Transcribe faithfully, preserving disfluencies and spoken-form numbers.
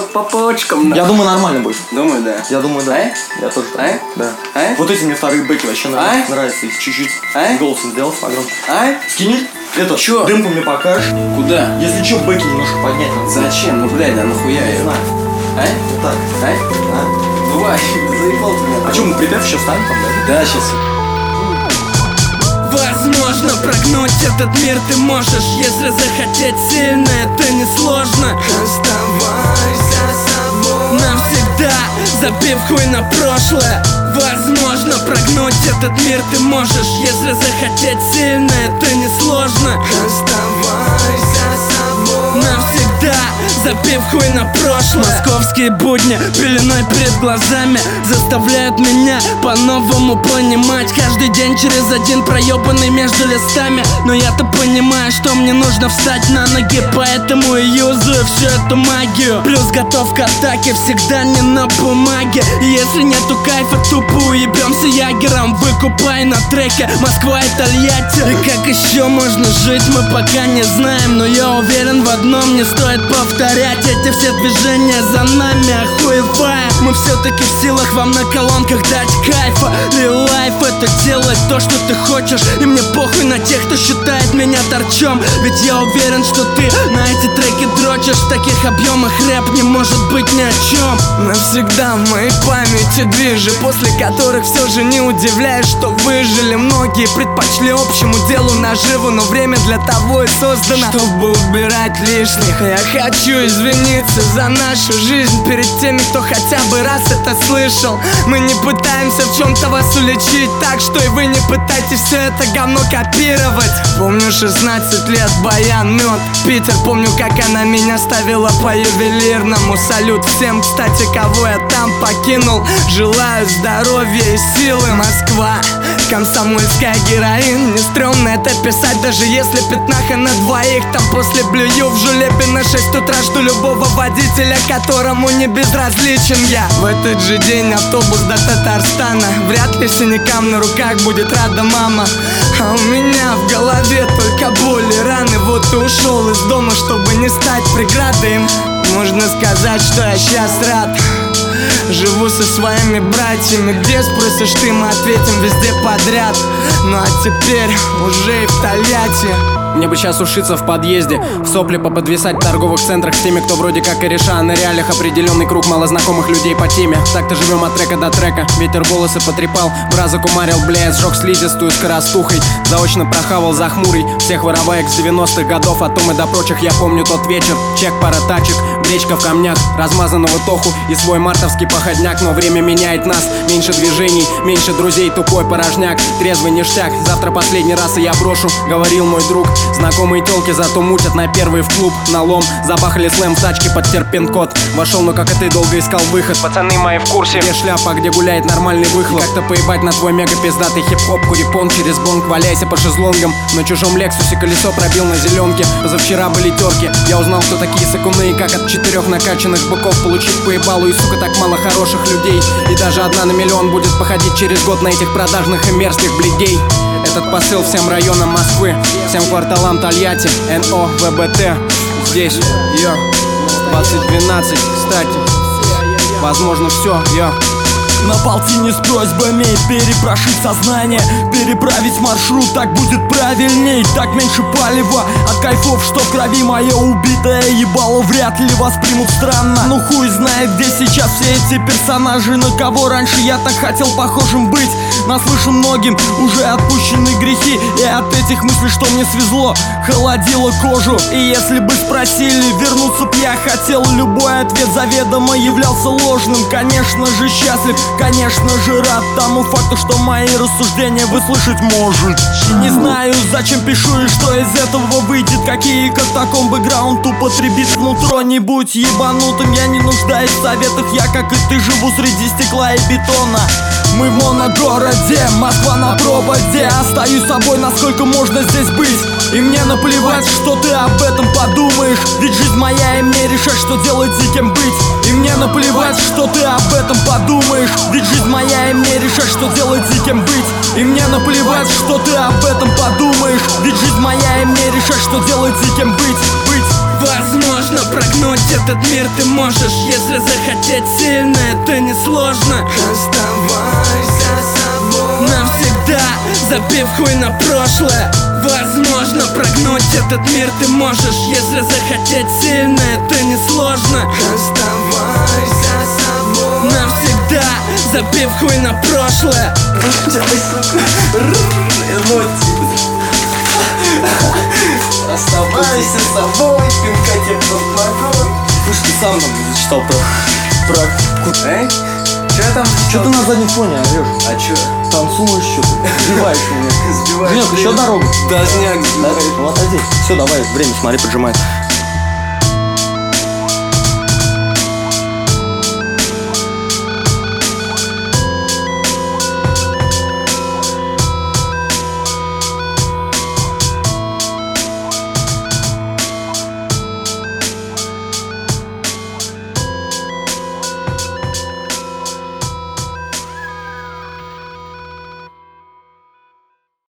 по почкам. Я думаю, нормально будет. Думаю, да. Я думаю, да. А? Я тоже. А? Да. А? Вот эти мне вторые бэки вообще нравятся. А? Нравится. Их чуть-чуть А? голосом сделал погромче. А? Скинешь? Это, чё? Дымку мне покажешь. Куда? Если что, бэки немножко поднять надо. Зачем? Ну, блядь, да нахуя Не я? знаю. А? Так. А? А? Давай, заебал ты меня. А что, мы припев еще ставим там, да? Да, сейчас. Возможно, прогнуть этот мир ты можешь, если захотеть сильно, это несложно. Оставайся собой навсегда, забив хуй на прошлое. Возможно, прогнуть этот мир ты можешь, если захотеть сильно, это несложно. Оставайся собой навсегда, забив хуй на прошлое. Московские будни пеленой перед глазами заставляют меня по-новому понимать каждый день через один проебанный между листами. Но я-то понимаю, что мне нужно встать на ноги, поэтому и юзаю всю эту магию. Плюс готов к атаке, всегда не на бумаге. И если нету кайфа, тупо уебемся ягером. Выкупай на треке Москва и Тольятти. И как еще можно жить, мы пока не знаем. Но я уверен в одном, не стоит повторять эти все движения за нами, охуевая. Мы все-таки в силах вам на колонках дать кайфа. И лайф это делать то, что ты хочешь. И мне похуй на тех, кто считает меня торчом. Ведь я уверен, что ты на эти треки дрочишь. В таких объемах рэп не может быть ни о чем. Навсегда в моей памяти движи, после которых все же не удивляюсь, что выжили. Многие предпочли общему делу наживу, но время для того и создано, чтобы убирать лишних. Я хочу извиниться за нашу жизнь перед теми, кто хотя бы раз это слышал. Мы не пытаемся в чем-то вас уличить, так что и вы не пытайтесь все это говно копировать. Помню шестнадцать лет, Баян, мед, Питер. Помню, как она меня ставила по ювелирному. Салют всем, кстати, кого я там покинул. Желаю здоровья и силы. Москва, комсомольская героин. Не стрёмно это писать, даже если пятнаха на двоих. Там после блюю в жулебе на шесть утра. Жду любого водителя, которому не безразличен я. В этот же день автобус до Татарстана. Вряд ли синякам на руках будет рада мама. А у меня в голове только боли, раны. Вот и ушел из дома, чтобы не стать преградой им. Можно сказать, что я сейчас рад. Живу со своими братьями. Где спросишь ты, мы ответим везде подряд. Ну а теперь уже и в Тольятти. Мне бы сейчас ушиться в подъезде, в сопли поподвисать в торговых центрах с теми, кто вроде как кореша, а на реалиях определенный круг малознакомых людей по теме. Так-то живем от трека до трека, ветер волосы потрепал, браза кумарил, бля, сжег слизистую скоростухой. Заочно прохавал за хмурый всех вороваек с девяностых годов, от Томы до прочих я помню тот вечер. Чек, пара тачек, гречка в камнях, размазанного тоху и свой мартовский походняк. Но время меняет нас, меньше движений, меньше друзей, тупой порожняк, трезвый ништяк. Завтра последний раз и я брошу, говорил мой друг. Знакомые тёлки зато мутят на первый в клуб налом. Забахали слэм в тачке под терпин-код. Вошел, но как и ты, долго искал выход. Пацаны мои в курсе, где шляпа, где гуляет нормальный выхлоп. Как-то поебать на твой мега пиздатый хип-хоп. Курипон через бонг, валяйся по шезлонгам. На чужом Лексусе колесо пробил на зеленке. Позавчера были терки, я узнал, кто такие сыкуны. И как от четырех накачанных быков получить поебалу. И сука, так мало хороших людей. И даже одна на миллион будет походить через год на этих продажных и мерзких бледей. Этот посыл всем районам Москвы, всем кварталам Тольятти, эн о вэ бэ тэ. Здесь, йо, двадцать двенадцать, кстати, возможно все, йо. На полтине с просьбами перепрошить сознание, переправить маршрут, так будет правильней. Так меньше палева от кайфов, что в крови. Мое убитое ебало вряд ли воспримут странно. Ну хуй знает, где сейчас все эти персонажи. На кого раньше я так хотел похожим быть. Наслышан многим уже отпущены грехи. И от этих мыслей, что мне свезло, холодило кожу. И если бы спросили, вернуться б я хотел, любой ответ заведомо являлся ложным. Конечно же счастлив, конечно же рад тому факту, что мои рассуждения вы слышать можете. Не знаю, зачем пишу и что из этого выйдет. Какие катакомбы граунд употребит внутро. Не будь ебанутым, я не нуждаюсь в советах. Я, как и ты, живу среди стекла и бетона. Мы в моногороде, Москва на проводе. Остаюсь собой, насколько можно здесь быть. И мне наплевать, что ты об этом подумаешь. Ведь жизнь моя, и мне решать, что делать и кем быть. И мне наплевать, что ты об этом подумаешь. Ведь жизнь моя, и мне решать, что делать и кем быть. И мне наплевать, что ты об этом подумаешь. Ведь жизнь моя, и мне решать, что делать и кем быть. Быть. Возможно, прогнуть этот мир ты можешь, если захотеть сильно, это несложно. Оставайся собой навсегда, забив хуй на прошлое. Возможно, прогнуть этот мир ты можешь, если захотеть сильно, это несложно. Оставайся собой навсегда, забив хуй на прошлое. Оставайся с собой, пинка тебе под ногой. Слушай, ты сам нам зачитал про... про... Эй, чё там? Что ты на заднем фоне орешь? А чё? Танцуешь что-то, сбиваешь меня. Сбиваешь Женек, еще ты. дорогу. Дожняк Да, сбиваешь. ну отойди. Все, давай, время, смотри, поджимает.